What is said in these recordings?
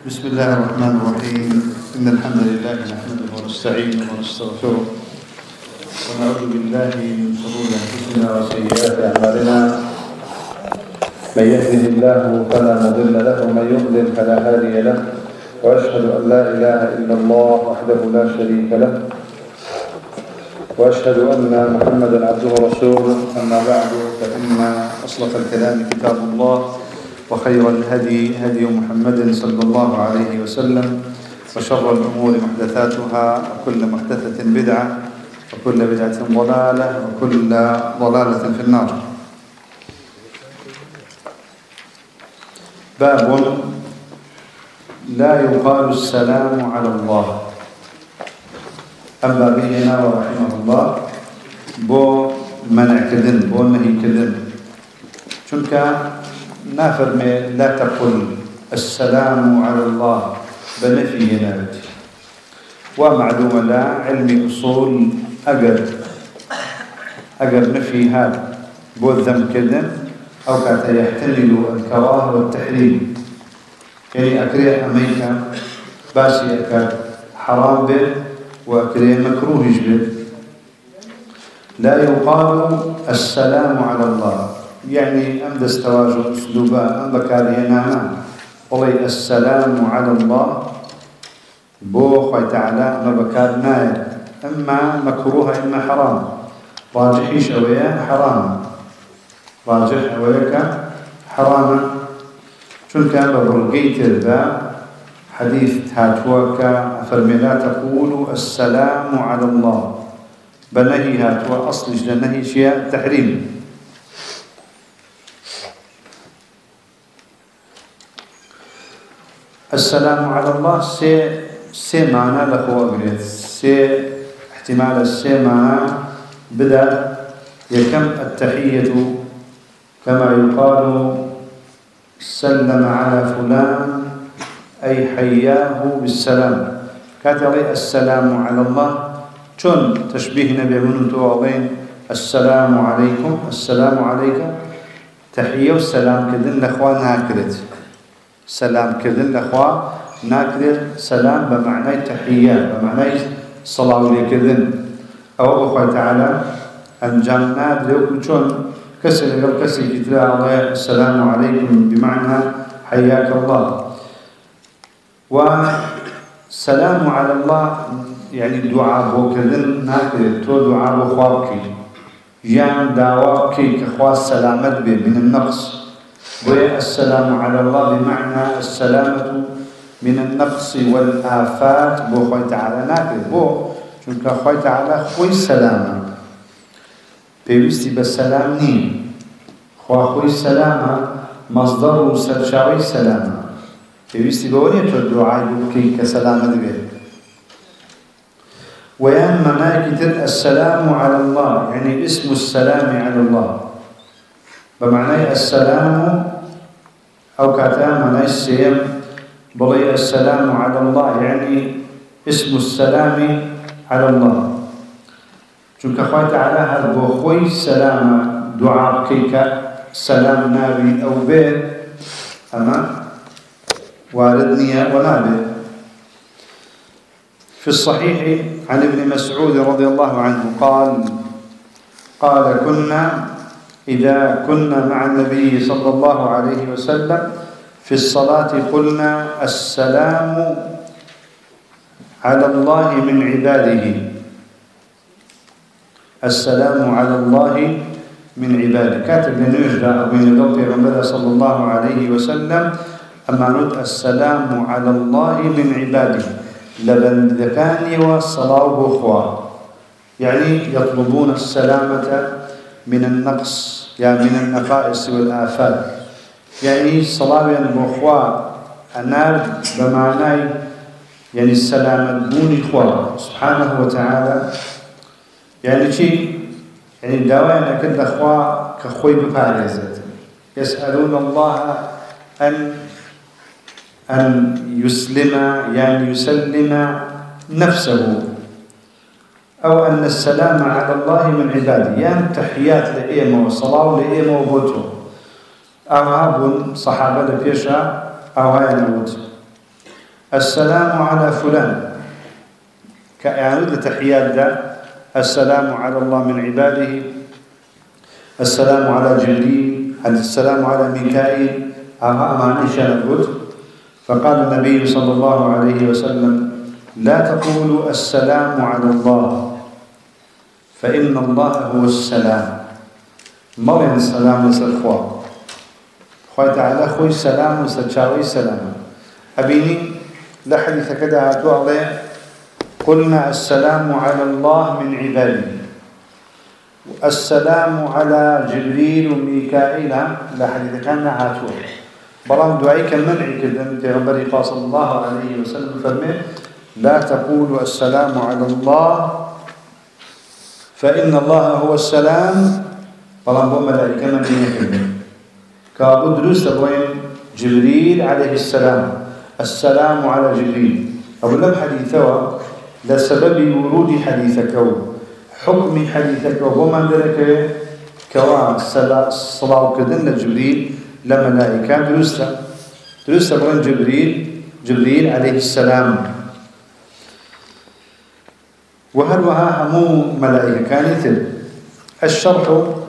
بسم الله الرحمن الرحيم. إن الحمد لله نحمده ونستعينه ونستغفره ونعوذ بالله من شرور أنفسنا وسيئات أعمالنا. من يهده الله فلا مضل له ومن يضلل فلا هادي له، وأشهد أن لا إله إلا الله وحده لا شريك له، وأشهد أن محمدا عبده ورسوله. أما بعد، فإن أصدق الكلام كتاب الله، وخير الهدي هدي محمد صلى الله عليه وسلم، وشر الأمور محدثاتها، وكل محدثة بدعة، وكل بدعة ضلالة، وكل ضلالة في النار. باب لا يقال السلام على الله. أما بينا ورحمه الله بو منع كذن، بو نهي كذن، چونك نافرمي لا تقل السلام على الله بنفي نابت. ومعلوم لا علم أصول أجر نفي هذا بو الذم كذن أو كاتا يحتمل الكراهة والتحريم، يعني أكريه أميكا باسي أكاد حرام به وأكريه مكروه به. لا يقال السلام على الله، يعني أم دستواج أسلوبا أم بكارينا والله السلام على الله بو خوي تعالى ما بكارنا، إما مكروه إما حرام. راجحيش أويا حرام، راجح أوياك حرام. شون كان ببرقيت الباب حديث هاتوك فرمي لا تقولوا السلام على الله بنهي هاتوا أصلش لنهي شيء تحريم. السلام على الله سي معنى لخوة بريد، سي احتمال السي معنى بدأ يكم التحية كما يقال سلم على فلان أي حياه بالسلام. كاتلي السلام على الله شون تشبيه نبي من توابين السلام عليكم، السلام عليكم، تحية والسلام كذن لأخوان هاكرت، سلام كذن لأخوة ناكر سلام بمعنى تحية، بمعنى صلاة كذن. أو أخوة تعالى أنجمنا لو كنتم كسر لو كسر كتلا الله السلام عليكم بمعنى حياك الله. وسلام على الله يعني دعاء بو كذن ناكر تو دعاء بو خوابكي جان دعواكي كخوا سلامت به من النقص. والسلام على الله بمعنى السلامة من النقص والآفات. بو خوي تعالى ناكل بو چونك خوي تعالى خوي سلامة بيوستي بالسلام نين، خوي سلامة مصدر سرشاوي سلامة بيوستي بوني تو الدعاء بكي كسلامة به. ويان مناكتر السلام على الله يعني اسم السلام على الله بمعنى السلام أو كاتام معنى السيم بلي السلام على الله يعني اسم السلام على الله. چونك خوي تعالى هل بوخوي سلام دعاء كيك سلام نابي أو بيت أما واردني ونابي. في الصحيح عن ابن مسعود رضي الله عنه قال كنا إذا كنا مع النبي صلى الله عليه وسلم في الصلاة قلنا السلام على الله من عباده، السلام على الله من عباده. كاتب لنجد أبين الغوطي رمضة صلى الله عليه وسلم أما نود السلام على الله من عباده لبن ذكاني والصلاة بخوة، يعني يطلبون السلامة من النقص يعني من النقائص والآفات. يعني صلاة بخوا النار بمعنى يعني السلامة دون إخوة سبحانه وتعالى. يعني شيء يعني دواء أكد أخوة كخوي ببارزة يسألون الله أن يسلم يعني يسلم نفسه، أو أن السلام على الله من عباده يعني تحيات لإيمة وصلاة لإيمة وبوته. أو هابون صحابة لبيشا أو هاي نوت السلام على فلان كأعود لتحيات ده السلام على الله من عباده، السلام على جبريل، السلام على ميكائيل، أماني شنقود. فقال النبي صلى الله عليه وسلم: لا تقولوا السلام على الله فإن الله هو السلام. مرين السلام لسرخوا خوي تعالى خوي السلام وستشاوي السلام. أبيني لحديث كده هتوعظي قلنا السلام على الله من عباده، السلام على جبريل وميكائيل لحديث كان هاتوه بلان دعائك منعي كذن تغبري صلى الله عليه وسلم فرمي: لا تقولوا السلام على الله فإن الله هو السلام. بلان بو ملائكة منعي كذن كابو دروس أبوين جبريل عليه السلام، السلام على جبريل. أقول لهم حديثه لسبب ورود حديثك حكم حديثك وما ذلك كوا صلاة كذن لجبريل لملائكة درست أبوين جبريل عليه السلام. وهلوها همو ملائكة كانت الشرح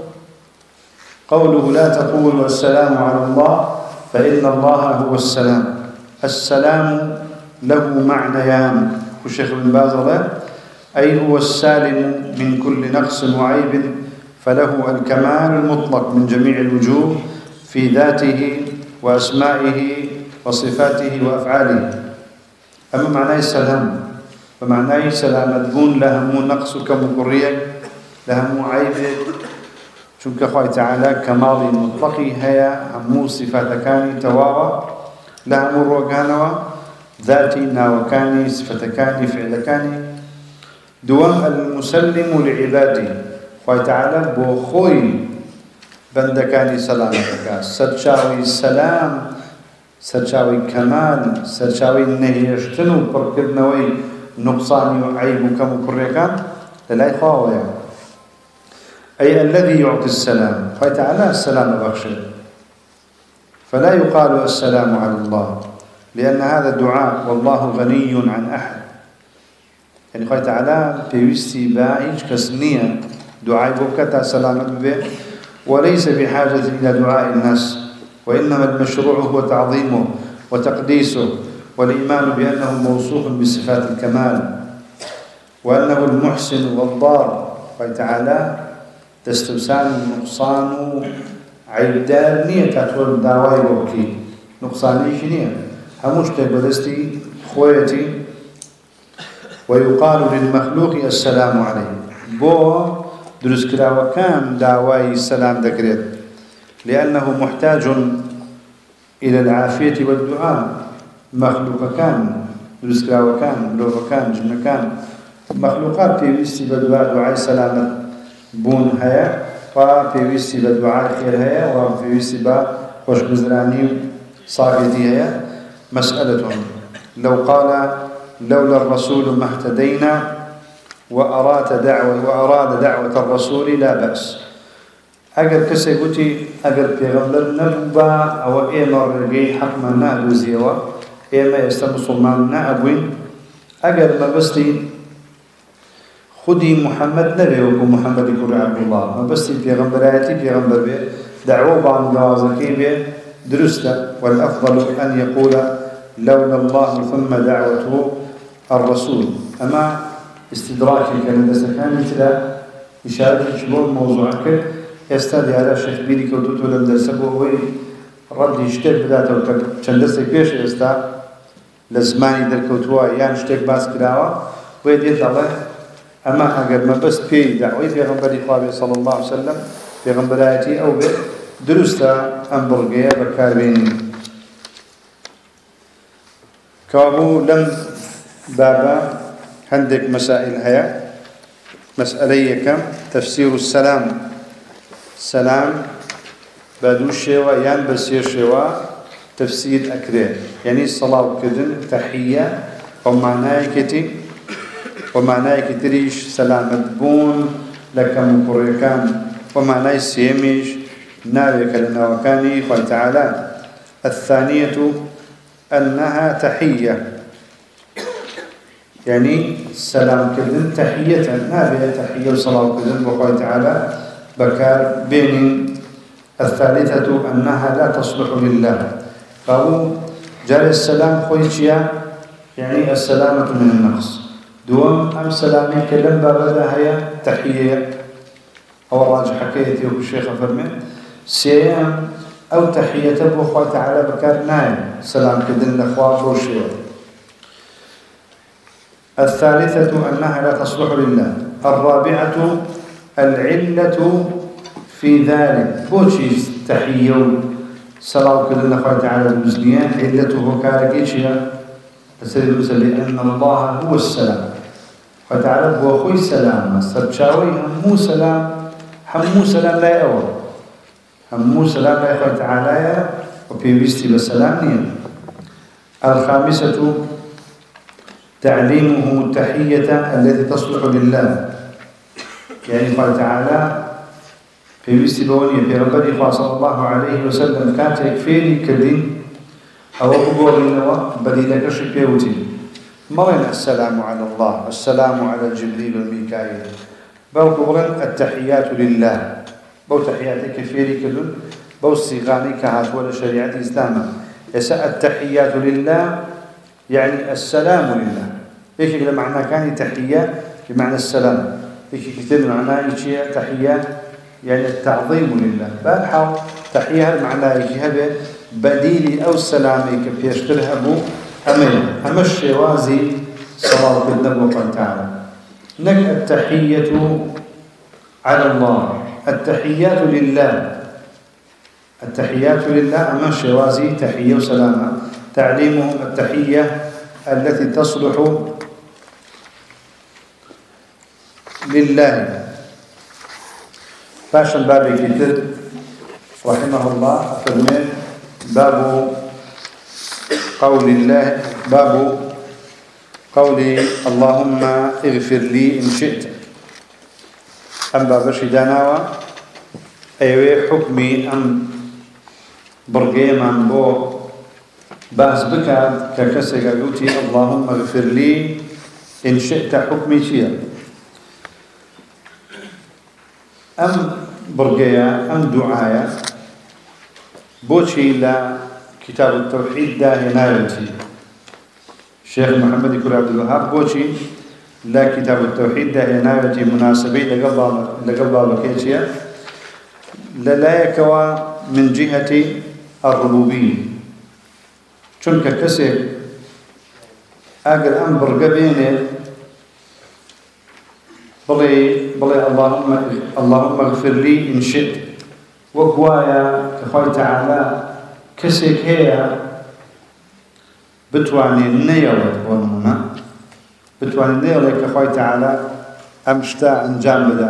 قوله: لا تقولوا السلام على الله فإن الله هو السلام. السلام له معنيان والشيخ ابن باز أي هو السالم من كل نقص وعيب، فله الكمال المطلق من جميع الوجوه في ذاته وأسمائه وصفاته وأفعاله. أما معناه السلام فمعناه سلامة دون لهم نقص كمقرية لهم عيب شنك أخوة تعالى كمال مطلقي هيا همو صفاتكاني تواوى لهم الروغانوى ذاتي ناوكاني صفتكاني فعلكاني دوام المسلم لعباده أخوة تعالى بوخوي بندكاني سلامتك سرشاوي السلام سرشاوي كمال سرشاوي نهيشتنو بركبنوي نقصاني وعيب كمقريكان للاي خواويا أي الذي يعطي السلام فتعالى السلام بخشد. فلا يقال السلام على الله لأن هذا دعاء والله غني عن أحد. يعني قال تعالى بيوستي بايج كسنية دعاء بوكتا سلامة به وليس بحاجة إلى دعاء الناس، وإنما المشروع هو تعظيمه وتقديسه والإيمان بأنه موصوف بصفات الكمال وأنه المحسن والضار. قال تعالى تستوسان النقصان عيدار نية تطول دعوائي بوكي نقصاني شنية هموش تبدستي خويتي. ويقال للمخلوق السلام عليه بو دروس كلا وكان دعوائي السلام ذكرت لأنه محتاج إلى العافية والدعاء. مخلوق كان دروس كلا وكان لو كان جن كان مخلوقات في ويستي بدعاء دعاء سلامة بون هيا وفي ويستي بدعاء خير هيا وفي ويستي بخوش بزراني صافتي هيا. مسألة لو قال لولا الرسول ما اهتدينا وأراد دعوة الرسول لا بأس. أجر كسي قلتي أجر بيغمبر نبا أو إيما رجي حق من نهدو زيوا إيما يستمصمان نأبوين أجر ما بستي خدي محمد نبي وكو محمد يقول عبد الله ما بستي بيغمبراتي بيغمبر بيه دعوة بعض جوازكي بيه درسته. والأفضل أن يقول لولا الله ثم دعوته الرسول. أما استدراكي كان دسكان مثل إشارة شبه موضوعك يستدي على شيخ بيدي كودوتو لم درسبه هو رد يشتك بداته وكندسك بيش يستا لزماني در كوتوا يعني اشتك باس كلاوة ويديت الله. أما أقل ما بس في دعوة في غنبري خوابي صلى الله عليه وسلم في غنبراتي أو به درستا أمبرغية بكاربيني كابو لم بابا عندك مسائل هيا. مسألة كم تفسير السلام سلام بدو شوا يعني بسير شوا تفسير أكره يعني الصلاة كذن تحية ومعناه كتي ومعناه كتريش سلامة بون لك مقركان ومعناه سيميش نابك لنا وكاني قال تعالى. الثانية أنها تحية يعني سلام كذن تحية نابية تحية وصلاة كذن بقول تعالى بكار بين الثالثة أنها لا تصلح لله فهو جار السلام خويتيا يعني السلامة من النقص دوم أم سلامي كلم بابدا هي تحية أو راجع حكايتي والشيخ فرمي سيام أو تحية بقول تعالى بكار نايم سلام كذن الأخوات وشيء الثالثة أنها لا تصلح لله الرابعة العلة في ذلك بوشي تحية صلاة كلنا قال تعالى المسلمين علته كاركيشيا لأن الله هو السلام قال تعالى هو خوي السلام استبشاوي همو سلام لا يأوى همو سلام لا قال تعالى وفي بيستي بالسلام الخامسة تعليمه التحية التي تصلح لله يعني قال تعالى في بيستبونية في ربنا صلى الله عليه وسلم كانت يكفيني كدين أو أقول لنا بديلك شكيوتي مرنا السلام على الله السلام على جبريل والميكائيل بوقورا التحيات لله بو تحياتي كفيني كدين بو صيغاني كهات ولا شريعة الإسلام يسأل التحيات لله يعني السلام لله إيش اللي معناه كان تحية بمعنى السلام إيش كتير معناه إيش تحية يعني التعظيم لله بالحال تحية معناه إيش هذا بديل أو سلامي كيف يشتريها بو أمين أمشي وازي صلاة النبي وقال تعالى نك التحية على الله التحيات لله التحيات لله أمشي وازي تحية وسلامة تعليمهم التحية التي تصلح لله فاشن بابي كتر رحمه الله فرمي باب قول الله باب قول اللهم اغفر لي إن شئت أم باب شداناوا أيوه حكمي أم برقيمان بو باز بكاد ككسر قلتي اللهم اغفر لي إن شئت حكمي فيها أم برقيا أم دعايا بوشي لا كتاب التوحيد ده هنايتي الشيخ محمد يقول عبد الوهاب بوشي لا كتاب التوحيد ده هنايتي مناسبي لقبل بكيتيا لا يكوى من جهة الربوبية چونکە کەسێک ئەگەر ئەم بڕگە بێنێت بڵێ اللهم اغفر لي إن شئت وەک وایە کە خوای تەعالا کەسێک هەیە بتوانێت نەیەڵێت بۆ نمونە بتوانێت نەیەڵێت کە خوای تەعالا ئەم شتە ئەنجام بدە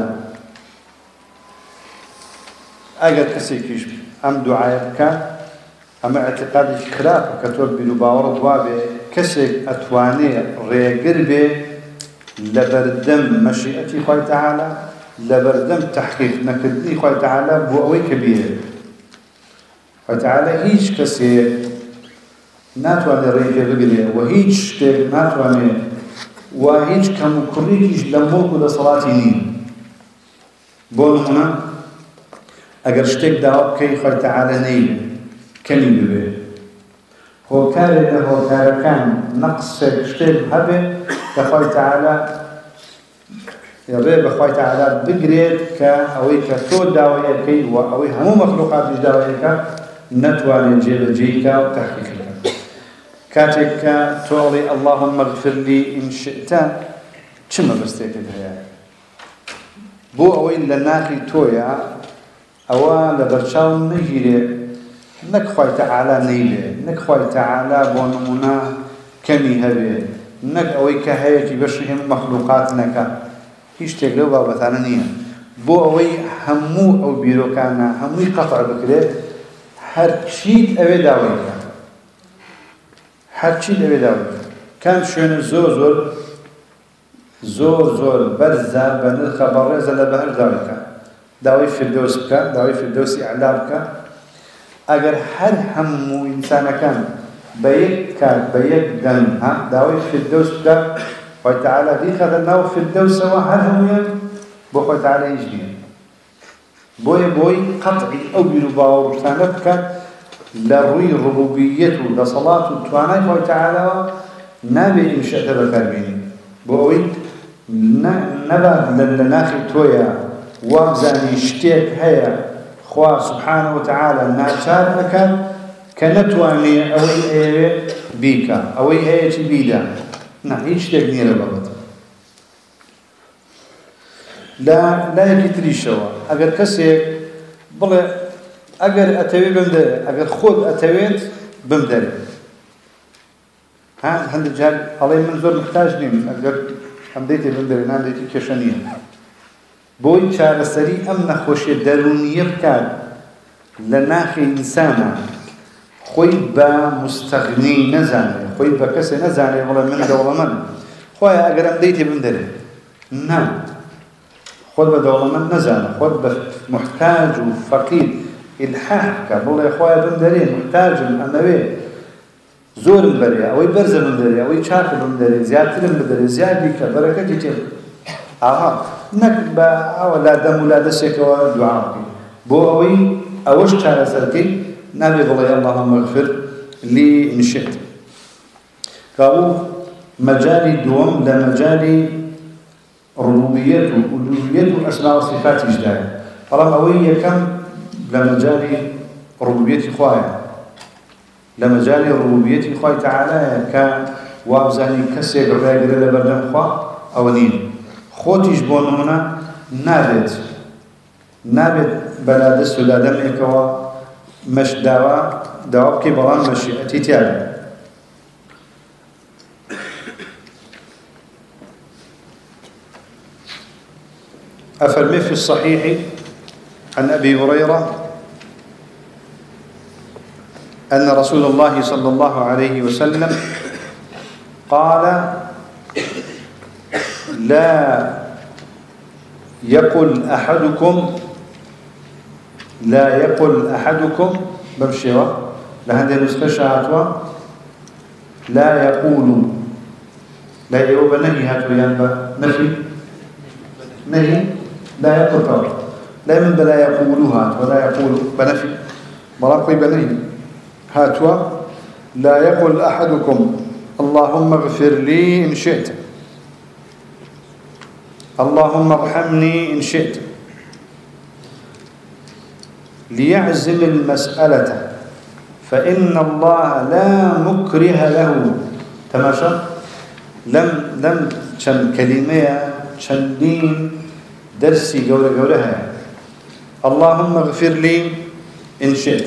ئەگەر کەسێکیش ئەم دوعایە بکات أما اعتقادي خلاف كتب بلو باور دوابه كسك أتواني ريقر به لبردم مشيئتي خوي تعالى لبردم تحقيق نكدني خوي تعالى بوأوي كبير خوي تعالى هيج كسك ناتواني ريقر بقريه وهيج ناتواني وهيج كمكريكيش لموك لصلاتي نين بول هنا أقر شتك داوب كي خوي تعالى نيل كلمة به هو كان نقص شتيب هبه بخوي تعالى يرى بخوي تعالى بقريت كأوي كثود داوية كي وأوي همو مخلوقات داوية كا نتواني جيكا وتحقيقك كاتك تولي اللهم اغفر لي إن شئت كما بستيك الهياء بو أوي لناخي تويا أولا برشاو نجيري نك خوي تعالى نيله نك خوي تعالى بونمنا كمي هبه نك اوي كهيك بشهم مخلوقات نك هيش تقلو بابا ثانيه بو اوي همو او بيرو كان همو قطع بكره هر شيء اوي داوي هر شيء اوي داوي كان شون زور برزه بن الخبر زل بهر داوي في الدوس بك داوي في الدوس اعلابك اگر هر همو انسان كان بيك دن ها داوي في الدوس بك خوي تعالى في خذلناه في الدوس وهل بو تعالى يجني بوي قطعي أو بنباور سانبك لروي ربوبيته لصلاة توانا خوي تعالى نبي إن شئت بكاربيني بوي نبا لناخي تويا وابزاني اشتيك هيا خواه سبحانه وتعالى ناچار أكاد كنتواني أوي أيه بيكا أوي أيه بيدا هيش تقنية لبغت لا يكتري شوا أجر كسي بله أجر أتوي بمدري أجر خود أتويت بمدري هند الجهل الله من زور محتاج نيم أجر همديتي بمدري نام ديتي كشانية بوي شار السري أم نخوش درونية بكاد لناخي إنسانا خوي با مستغني نزاني خوي با كسي نزاني ولا من دولا من خويا أجر همديتي بمدري نعم خود بدولا من نزاني خود محتاج وفقير الحاح كابولا يا خويا بمدري محتاج الأموي زور مبريا أو يبرز مبريا أو يشاك مبريا زيادة مبريا زيادة كبركة جتيل نكبة ولا دم ولا دسك ولا دعاء بو أوي أوش كان سرتي نبي الله اللهم اغفر لي إن شئت كاو مجالي دوم لمجالي ربوبيته وألوهيته أسماء وصفات جداية طالما أوي كم لمجالي ربوبية خوايا لمجالي ربوبية خوايا تعالى كوابزاني كسي بالرأي لبردم خوا أولين خوتيش بون هنا نابد بلا دست ولا دم إكوا مش دوا كي بلان مشيئتي تيالي أفرمي في الصحيح عن أبي هريرة أن رسول الله صلى الله عليه وسلم قال لا يقل أحدكم بمشيوا لهذه المستشعرات لا يقول لا يوب نهي هاتو ينبا نهي لا يقول طبعا لا من بلا يقولها ولا يقول بنفي مراقب بنهي هاتوا لا يقول أحدكم اللهم اغفر لي إن شئت اللهم ارحمني إن شئت ليعزم المسألة فإن الله لا مكره له تماشى لم شن كلمة شن دين درسي قولها اللهم اغفر لي إن شئت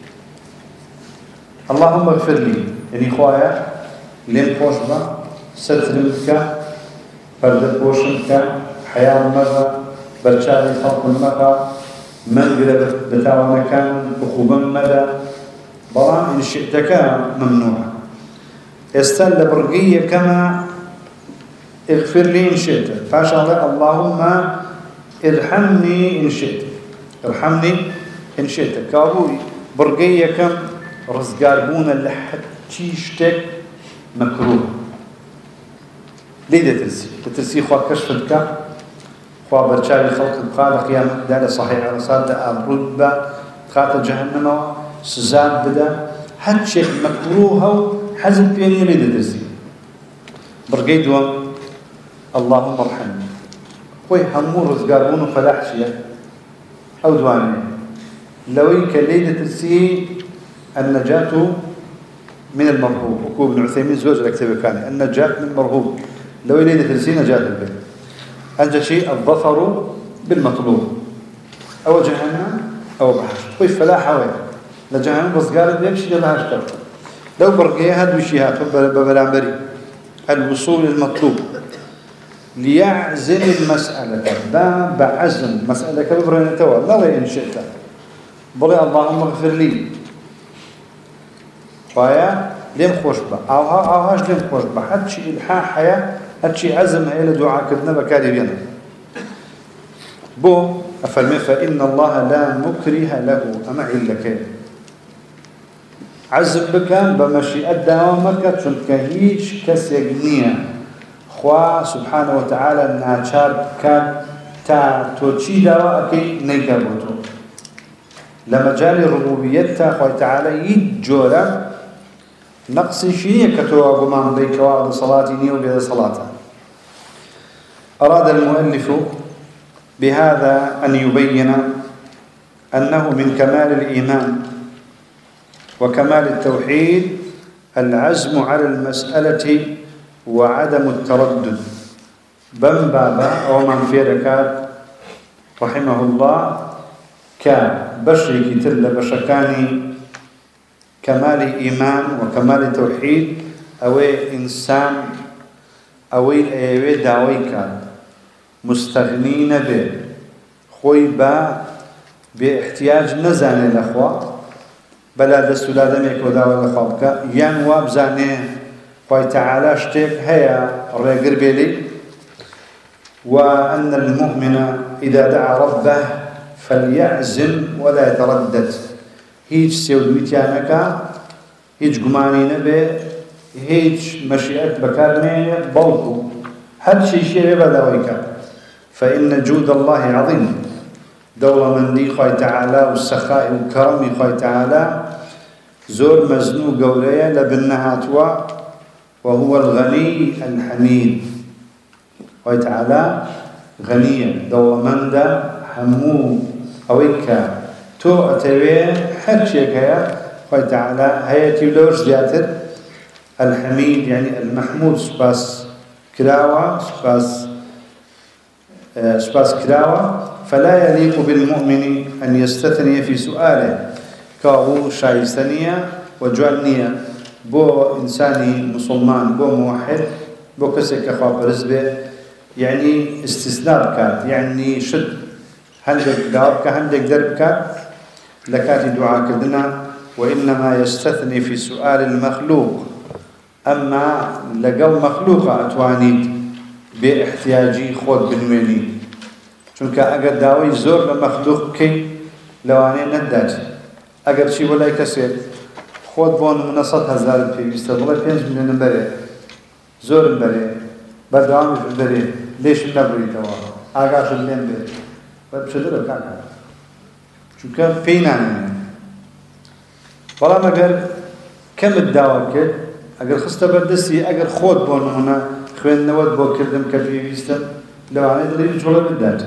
اللهم اغفر لي يعني خوايا لين خوشبا سترمك فرد بوشنك حياة مرة برشاري خلق المرة منقل بتاوى مكان بخوبا مدى بلان إن شئتك ممنوع استل برقية كما اغفر لي إن شئت فاشا الله اللهم ارحمني إن شئت ارحمني إن شئت كابوي برقية كم رزقاربون لحد تيشتك مكروه ليه تترسي خوا كشفتك خوا برشاري خلق بقال قيامة دالة صحيح على صاد الرتبة خاطر جهنم سزاد بدا هاد شيء مكروه حزب بيني ليه ترسي برقي دوام اللهم ارحمني خوي همو رزقاربون فلاح شيء أو دواني لويك ليه ترسي النجاة من المرهوب وكو ابن عثيمين زوج الاكتب كان النجاة من المرهوب لو يليد ترسي نجاة البيت أنجى شيء الظفر بالمطلوب أو جهنم أو بحشت خوي فلاحة وين لجهنم بس قالت بيمشي لبحشت لو برقيها دوشيها ببلانبري الوصول المطلوب ليعزم المسألة بعزم مسألة كبرين توا لا إن شئت بلي اللهم اغفر لي فايا لم خوش با او هاش لم خوش با حد شيء الحاح حياة حد شيء عزم الى دعاء كذنا بكاري بينا بو افرمي فإن الله لا مكره له اما علك عزم بك بمشيئة دوامك چونك هيش كسيقنية خوا سبحانه وتعالى ناچار كان تا توچي داوا اكي نيكابوتو لمجال ربوبيته خوي تعالى يجورا نقص شيء كتوا قمان بيك وعد صلاتي نيو بهذا صلاته. أراد المؤلف بهذا أن يبين أنه من كمال الإيمان وكمال التوحيد العزم على المسألة وعدم التردد. بن بابا أو من في ركات رحمه الله كبشري كتل بشكاني كمال إيمان وكمال توحيد أو إنسان أو داويك مستغنين به خوي با باحتياج نزاني الأخوة بلا دستو لادميك وداوى الأخوة ينوى بزاني خوي تعالى اشتك هيا الرقر بيلي وأن المؤمن إذا دعا ربه فليعزم ولا يتردد هيج سيود متيانك هيج قماني نبي هيج مشيئة بكارنية بلقو هل شيء بداويك فإن جود الله عظيم دولة من دي خوي تعالى والسخاء والكرم خوي تعالى زور مزنو قولية لبنها توا وهو الغني الحميد خوي تعالى غنية دولة من دا حمو أويكا تو أتوي حرشيك هيا خوي تعالى هيا تيولوش زياتر الحميد يعني المحمود سباس كراوة سباس كراوة فلا يليق بالمؤمن أن يستثني في سؤاله كاو شايستانية وجوانية بو إنساني مسلمان بو موحد بو كسك أخواب رزبه يعني استثناء كات يعني شد هندك دارك هندك دربك لكاتي دعاء كدنا وإنما يستثني في سؤال المخلوق أما لقل مخلوق أتوانيد باحتياجي خود بنويني چونك اگر داوي زور لمخلوق كي لواني نداج اگر شي ولا يكسر خود بون من 100,000 في بيستبغي 5 مليون بري زور بري بدوام بري ليش نبري توا اگاش لين بري بشدر كاكا چونك فينا والله مگر كم الدواء كد اگر خسته بردسي اگر خود بون هنا خوين نود بو كردم كفي بيستم لو عاني دليل جوله بالذات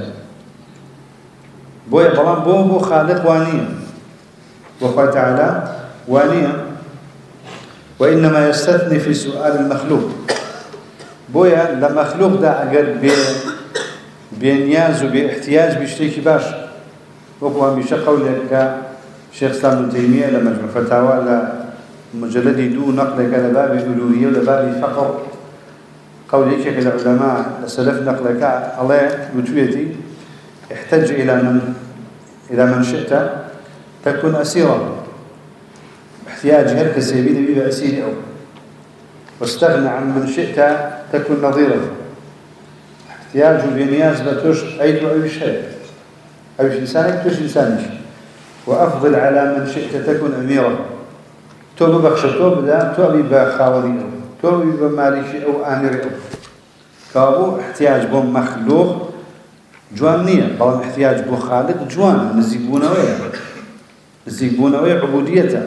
بويا بلان بو خالق وانية وقال تعالى وانية وإنما يستثني في سؤال المخلوق بويا لمخلوق دا أقر بنياز وباحتياج بيشتريكي باش وقوة ميشا قولك شيخ اسلام ابن تيمية لمجمع فتاوى لمجلد دو نقلك لباب الألوهية ولباب فقر قول هيك العلماء السلف نقلك الله وتويتي احتج إلى من شئت تكون أسيرا احتياج هركس يبيد بيبقى أسير أو واستغنى عن من شئت تكون نظيرا احتياج بنياز بتوش أي شيء أي إنسانك توش إنسانك وأفضل على من شئت تكون أميرا توب بخشة توب لا توبي بخاوري توبي بمالكي أو آمري أو كابو احتياج بو مخلوق جوانية بل احتياج بو خالق جوان نزيبونوية عبوديته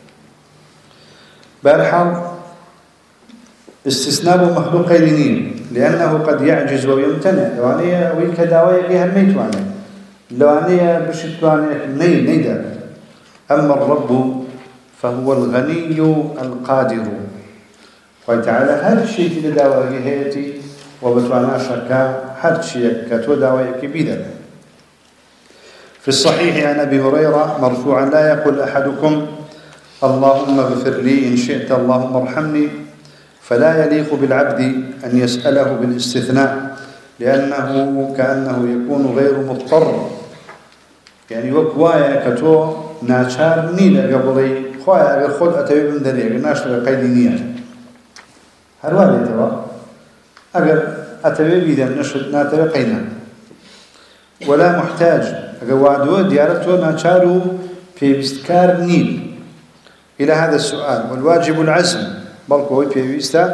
بارحال استثناء مخلوق قيلينين لأنه قد يعجز ويمتنع لوانية ويكداوية بها الميتوانية لوانية بشتوانية نيدا أما الرب فهو الغني القادر وتعالى هر شيء لداوية هيتي وبتوانا شكا هر شيء كتو داوية كبيرة. في الصحيح عن أبي هريرة مرفوعا لا يقول أحدكم اللهم اغفر لي إن شئت اللهم ارحمني فلا يليق بالعبد أن يسأله بالاستثناء لأنه كأنه يكون غير مضطر يعني وكوايا كتو ناشار نيل قبلي خوايا أغير خود أتوي من دري أغير ناشر قيد نية هل والي توا أغير أتوي بيدا نشد ناتوي قينا ولا محتاج أغير وعدو ديارتو ناشارو في بستكار نيل إلى هذا السؤال والواجب العزم بل هو في بيستا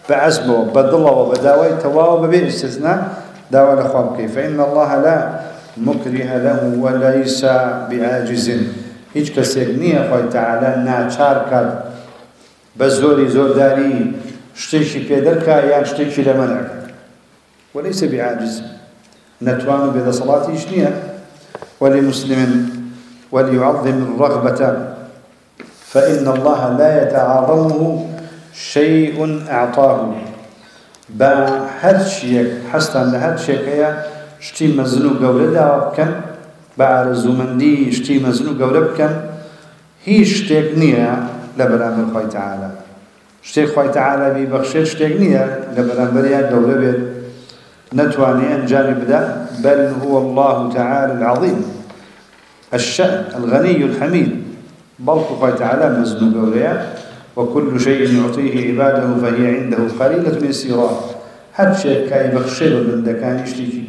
بعزمه بدله وبداوي تواو ببيع استثناء داوى لخواب كيف فإن الله لا مكره له وليس بعاجز هيج كسيغنية خوي تعالى ناچار كات بزوري زور داري شتيشي بيدركا يعني شتيشي لمنعك وليس بعاجز نتوان بذا صلاة إشنية ولمسلم وليعظم الرغبة فإن الله لا يتعاظمه شيء أعطاه با هر شيء حسن لهر شيء هي شتي مزنو قولة داوبكن بعرزو مندي شتي مزنو قولة بكن هي شتيقنية لبرامبر خوي تعالى شتيق خوي تعالى ببخشير شتيقنية لبرامبريا قولة بيت نتواني أن جانب ده بل هو الله تعالى العظيم الشأن الغني الحميد بل خوي تعالى مزنو قولة وكل شيء يعطيه عباده فهي عنده قليلة يسيرا هر شيء كاي بخشير من دكان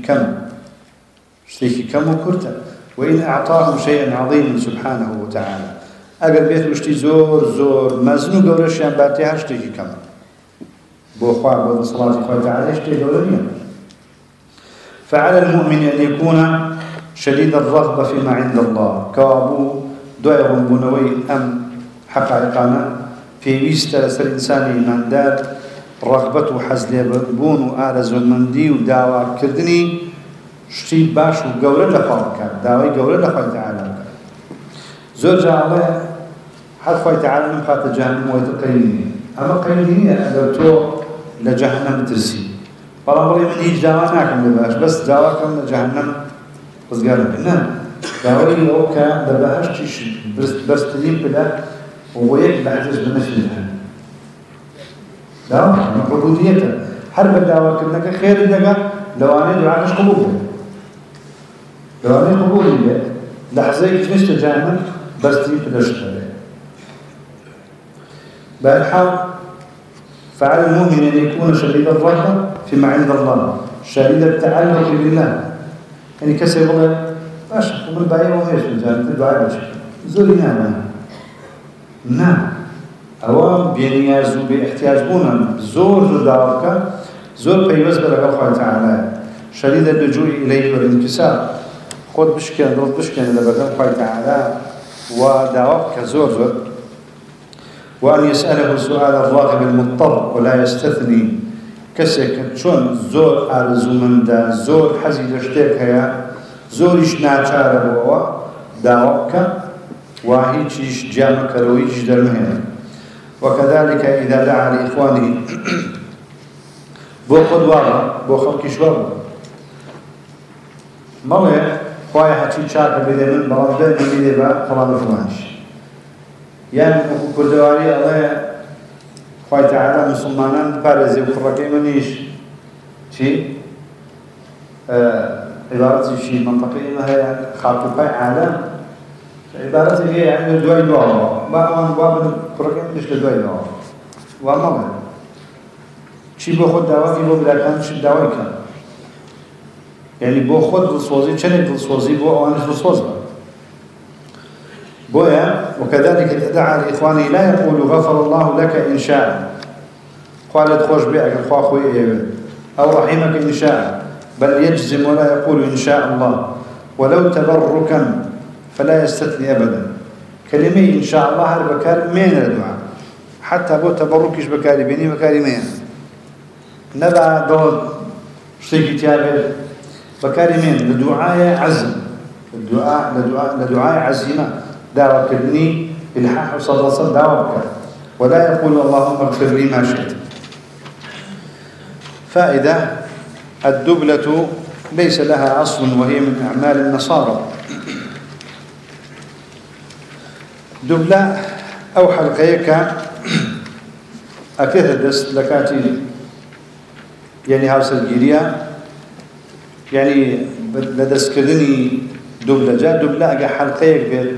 يشتيكي كم وكرتا وإن أعطاه شيئا عظيما سبحانه وتعالى أقل بيت وشتي زور مزنو قولش يعني باتيها اشتيكي كم بوخوار بوضع صلاة خواه تعالى اشتيكي قولنيا فعلى المؤمن أن يكون شديد الرغبة فيما عند الله كوابو دوائر بنوي أم حقائقنا في ويستر الإنسان من دار رغبته حزل بون وآرز المندي ودعوة كردني شتي باش وقولة لخواه دعوة قولة لخواه تعالى زوجة الله حد خواه تعالى نمخات جهنم ويتقيني أما قيني أقل تو لجهنم ترسي فلا مري من هيج دعوة ناكم لباش بس دعوة كم لجهنم بس قال نعم دعوة لو كان لباش تيش بس تليم بلا ويك بعجز بنفس الجهنم دعوة عبوديته حرب الدعوة كنك خير دقا لو أنا دعاكش قبول لو أنا قبول لحظة يتمشت جهنم بس تليم بلا شغله بالحال فعلى المؤمن أن يكون شديد الرغبة فيما عند الله شديد التعلق بالله يعني كسر والله باش قبل بايع وماش الجنة الدعاء باش زورنا نعم أوام بينيازو باحتياج بونا زور دعوك زور بيوز بلغ الله تعالى شديد اللجوء إليه والانكسار خد بشكل رد بشكل لبغى الله تعالى ودعوك زور وأن يسأله سؤال الراغب المضطر ولا يستثني كسك شون زور أرزو من دا زور حزي لشتيك هيا زورش ناچار بوا دعوك وهيش جامك رويش درمهن وكذلك إذا دعا لإخوانه بو قدوارا بو خلقش وارا موه خواهي حتي شاك بده من بلانجان من بده با فلان فلانش يعني كردواري الله خواه تعالى مسلمانان بارزي وخرقي منيش شي عبارتي شي منطقي ما هي خاطبة عالم عبارتي هي يعني دواي دواء بأمان بابن خرقي منيش لدواي دواء وامامه شي بو خود دواء بو بلا كان شي دواء كان يعني بو خود دلسوزي چنك دلسوزي بو اوانش دلسوز با بويا وكذلك تدعى لإخوانه لا يقول غفر الله لك إن شاء قالت خوش بيعك الخوا خوي أو رحمك إن شاء بل يجزم ولا يقول إن شاء الله ولو تبركا فلا يستثني أبدا كلمة إن شاء الله هر بكار مين الدعاء حتى بو تبركش بكاري بيني بكاري مين نبع دول شتيكي تيابر بكاري مين لدعاء عزم لدعاء عزيمة دعوة كدني إلحاح صلى الله عليه وسلم دعوة بك ولا يقول اللهم اغفر لي ما شئت فائدة الدبلة ليس لها أصل وهي من أعمال النصارى دبلة أو حلقيك أكثر دست لكاتي يعني هاوس الجيريا يعني لدست كدني دبلة جاء دبلة أجا حلقيك بيت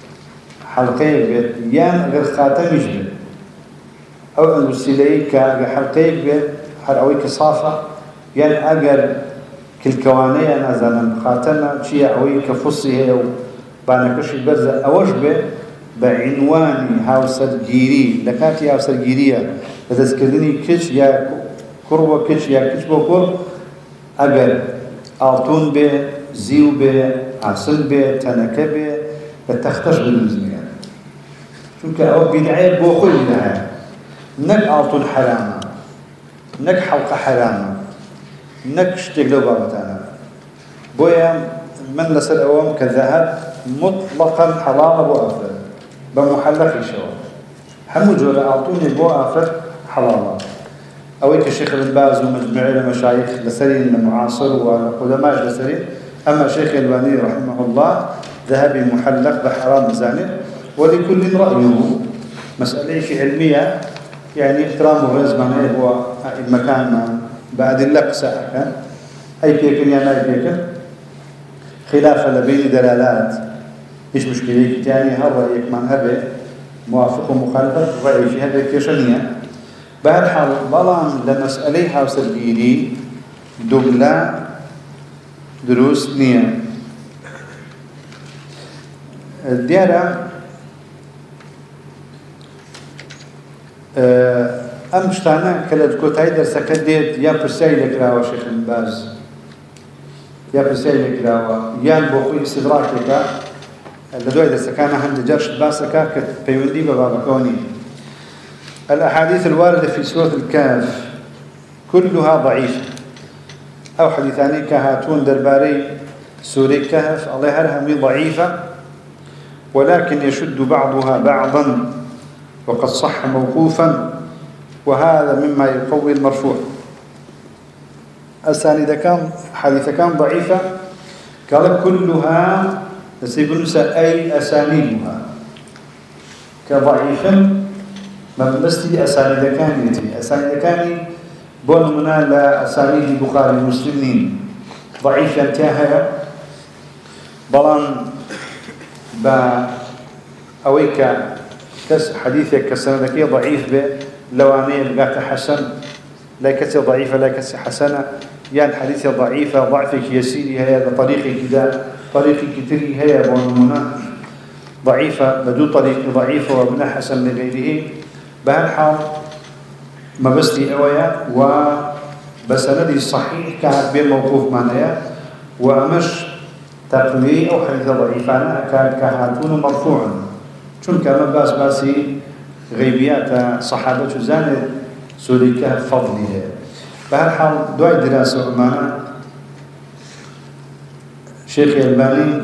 يان غير خاتمش بيت أو الوسيلة كحلقيك بيت هر أويك صافة يان أجر كل كوانية نازانا خاتمة شيء أويك فصي هي بانكش البرزة أوش بيت بعنوان هاوس الجيري لكاتي هاوس الجيرية لدەستکردنی کچ یا کوڕ بۆ کچ یا کچ بۆ کوڕ ئەگەر ئاڵتون بێ زیو بێ ئاسن بێ تەنەکە بێ بە تەختەش بدوزنیە چونکە ئەوە بیدعەیە بۆ خۆی بیدعەیە نەک ئاڵتون حرامە نەک حەڵقە حرامە نەک شتێک لەو بابەتانە بۆیە من لەسەر ئەوەم کە ذەهەب مطلقاً حەڵاڵە بۆ ئافرەت بە محەلەقیشەوە هەموو جۆرە ئاڵتونێک بۆ ئافرەت حەڵاڵە ئەوەی کە شێخ بن باز و مجموعەی لە مەشایخ لەسەری لە معاصر و لە قودەماش لەسەری ئەما شێخ ئەلبانی رحمه الله ذهبي محلق بحرام زاني ولكل رأيه مسألة علمية يعني احترام الرزق معناه هو المكان بعد اللقسة أي بيكن يعني أي بيكن خلافة بين دلالات إيش مشكلة يعني هل رأيك من هذا موافق ومخالفة رأي في هذا كيشنية بهالحال بلان لمسألة وسلبيني دبلا دروس نية الديارة أمشتانا كالجكوتاي درسك ديت يا برساي لكراوة شيخ الباز يا برساي لكراوة يا بوخي استدراكك لدوي درسكانا هم جرش باسك كبيوندي ببابكوني الأحاديث الواردة في سورة الكهف كلها ضعيفة أو حديثاني كهاتون درباري سورة الكهف الله يرحمه ضعيفة ولكن يشد بعضها بعضا وقد صح موقوفا وهذا مما يقوي المرفوع أسانيد كان حديث كان ضعيفة قال كلها نسيبنس أي أسانيدها كضعيفا ما بستي أسانيد كان يتي أسانيد كان بون منا لا أسانيد البخاري المسلمين ضعيفة انتهى بلان أويك كس حديثك كسندكية ضعيف به لوانية بقاك حسن لا كس ضعيفة لا كس حسنة يعني حديثة ضعيفة ضعفك يسيري هي طريقي كذا طريقي كتير هي بونمنا ضعيفة بدون طريق ضعيفة وابن حسن لغيره بهالحال ما بستي أويا وبسندي الصحيح كانت بين موقوف معناها ومش تقوي أو حديث ضعيفانا كهاتون مرفوعا شون كما باسي غيبيات صحابة زانت سوري كهف فضلها بهالحال دعي دراسة معنا شيخ الألباني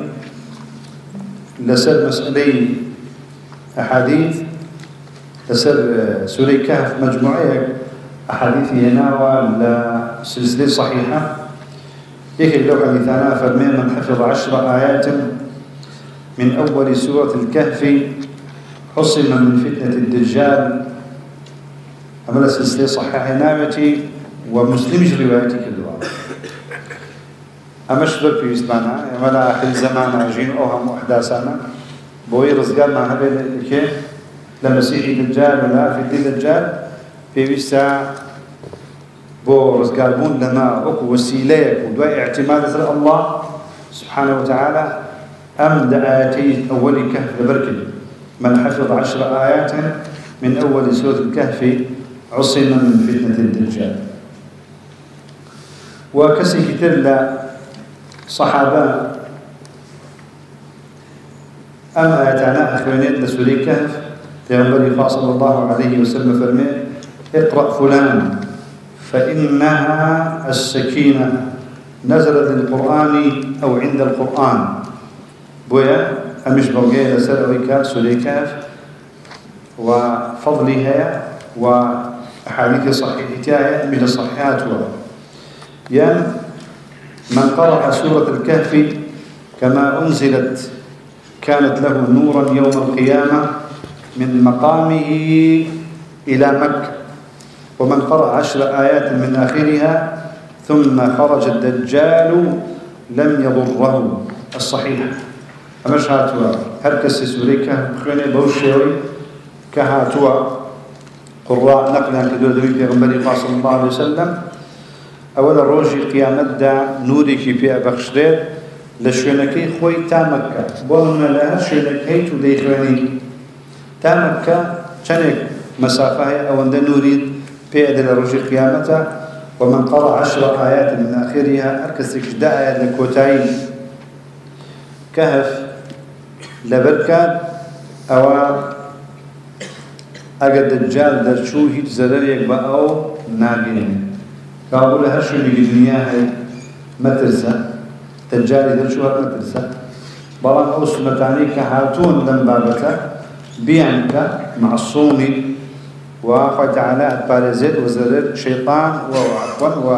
لسر مسألة أحاديث لسر سوري كهف مجموعية أحاديث يناوى لسلسلة صحيحة يكي لو حديثنا فرمي من حفظ 10 آيات من أول سورة الكهف حصن من فتنة الدجال أمل سلسلة صحيحة نامتي ومسلمش روايتي كلها أمش ذلك في إسبانا أمل آخر زمان عجين أوهم وأحداثانا بوي رزقال ما هبه لكي لمسيحي دجال ولا في الدين دجال في ويسا بو رزقال بون لما أكو وسيلة ودواء اعتماد سر الله سبحانه وتعالى أم آياتي أول كهف لبركل من حفظ 10 آيات من أول سورة الكهف عصم من فتنة الدجال وكسي كتير لصحابة أم آياتنا أخوانيت لسورة الكهف لغنبري صلى الله عليه وسلم فرمي اقرأ فلان فإنها السكينة نزلت للقرآن أو عند القرآن بويا أمش بوغيه لسلويك سليكاف وفضلها وأحاديث صحيحتها من الصحيحات يعني من قرأ سورة الكهف كما أنزلت كانت له نورا يوم القيامة من مقامه إلى مكة ومن قرأ 10 آيات من آخرها ثم خرج الدجال لم يضره الصحيح أمش هاتوا هركس سوريكا بخواني بوشيوي كهاتوا قراء نقلا كدور دوي بيغمبري صلى الله عليه وسلم أولا روجي قيامت دا نوري كي في أبخشدير لشوينكي خوي تامكا بولنا لها شوينكي تودي خواني تامكا چنك مسافة أو أن نوري في أدل رجل قيامته ومن قرأ 10 آيات من آخرها أركسك داء لكوتاين كهف لبركات أو أجد الدجال درشو هيج زرريك بأو ناقين كابول هرشو لجنياه مترسة دجالي درشو هر مترسة بلان أو سنتاني كهاتون لم بابته بيعنك معصومي وأخوة تعالى بارزت وزرر شيطان وعفوا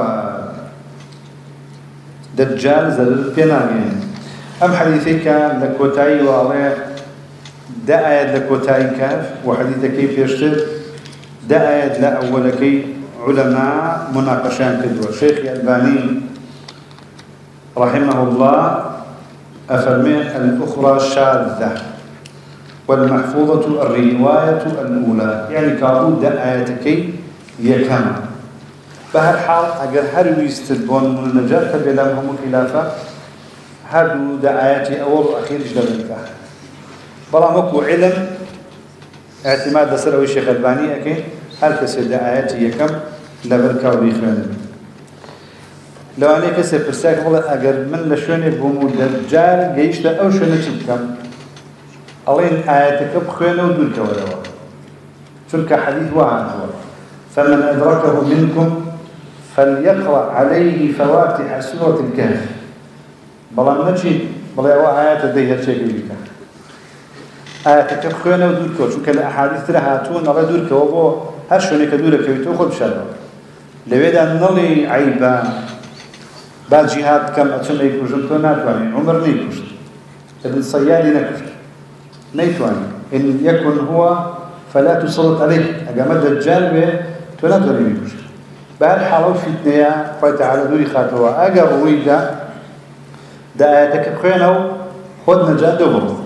ودجال زرر بيناقين أم حديثك لكوتاي وعليه دعاية لكوتاي كهف وحديث كيف يشتر دعاية لأول كي علماء مناقشان كدوة شيخ الألباني رحمه الله أفرمي الأخرى شاذة والمحفوظة الرواية الأولى يعني كابو دعايتك يكم بهالحال أجر هل يستدبون من النجاة بلامهم خلافة هادو دعايتي أول وأخير جدلك برامك علم اعتماد سروي الشيخ الباني أكي هل كسر دعايتي يكم لبركة وبيخوان لو أنا كسر برساك والله أجر من لشوني بومو دجال جيش أو شوني تبكم ألين آياتك بخوانه ودولك ولوا تلك حديث وعن هو فمن أدركه منكم فليقرأ عليه فواتح سورة الكهف بلان نجي بلا آيات ديها شيء بك آياتك بخوانه ودولك شو كلا أحاديث لها تون الله دولك وبو هرشوني كدولك ويتوخذ بشره لويدا نلي عيبان بعد جهاد كم أتم يكوشن كونات واني عمر نيكوشن ابن صيادي نكوشن نيتواني إن يكن هو فلا تسلط عليه أقام الدجال به تولاد ولي بيكوشن بهالحالة فتنيا فتعالى دوري خاتوا أقام رويدا دا آياتك بخينه خد نجاة دبر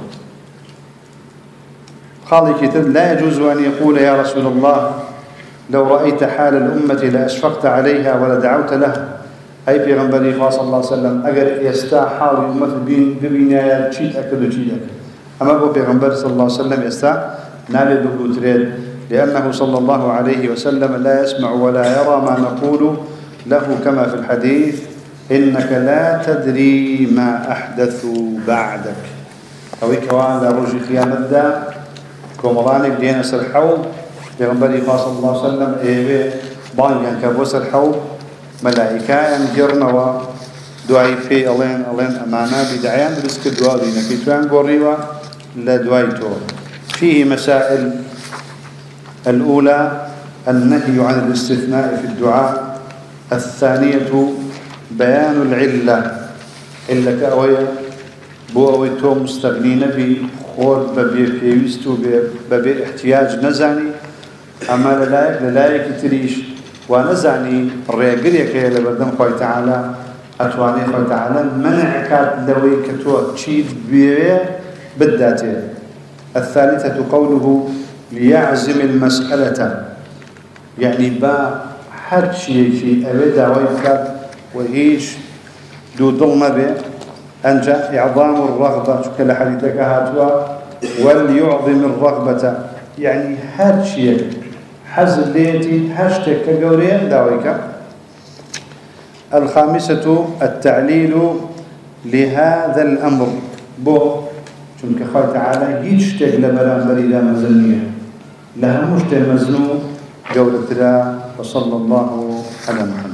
خالي كتب لا يجوز أن يقول يا رسول الله لو رأيت حال الأمة لأشفقت عليها ولدعوت لها أي في غنبري صلى الله عليه وسلم أجر يستاع حال الأمة ببناية تشيد أكل وتشيد أكل أما أبو بيغمبر صلى الله عليه وسلم يستاع نابي بقوترين لأنه صلى الله عليه وسلم لا يسمع ولا يرى ما نقول له كما في الحديث إنك لا تدري ما أحدثوا بعدك أو كوان لا رجي قيام الدا كومرانك دينا سرحوب بيغمبر صلى الله عليه وسلم إيه بانيان كابوس الحوب ملائكة ينجرنا ودعي في ألين أمانا بدعيان برسك الدعاء دينا كيتوان قريبا لدعيته فيه مسائل الأولى النهي عن الاستثناء في الدعاء الثانية بيان العلة إلا كأوية بوأويتو مستغنين بخود ببير كيوستو ببير احتياج نزاني أما للايك تريش ونزعني الرياقرية كي لبردم خوي تعالى أتواني خوي تعالى منع كات لوي كتوى تشيد بيه بالذاتين الثالثة قوله ليعزم المسألة يعني با حد شيء أبدا ويكاد وهيش دو ضلمة به أنجا إعظام الرغبة كلا حديثك هاتوا وليعظم الرغبة يعني حد شيء حزن ليتي هاشتك كجورين داويك الخامسة التعليل لهذا الأمر بو چونك خواه تعالى هيشتك لبران بريدا مزنية لها مشتك مزنو جولة وصلى الله على محمد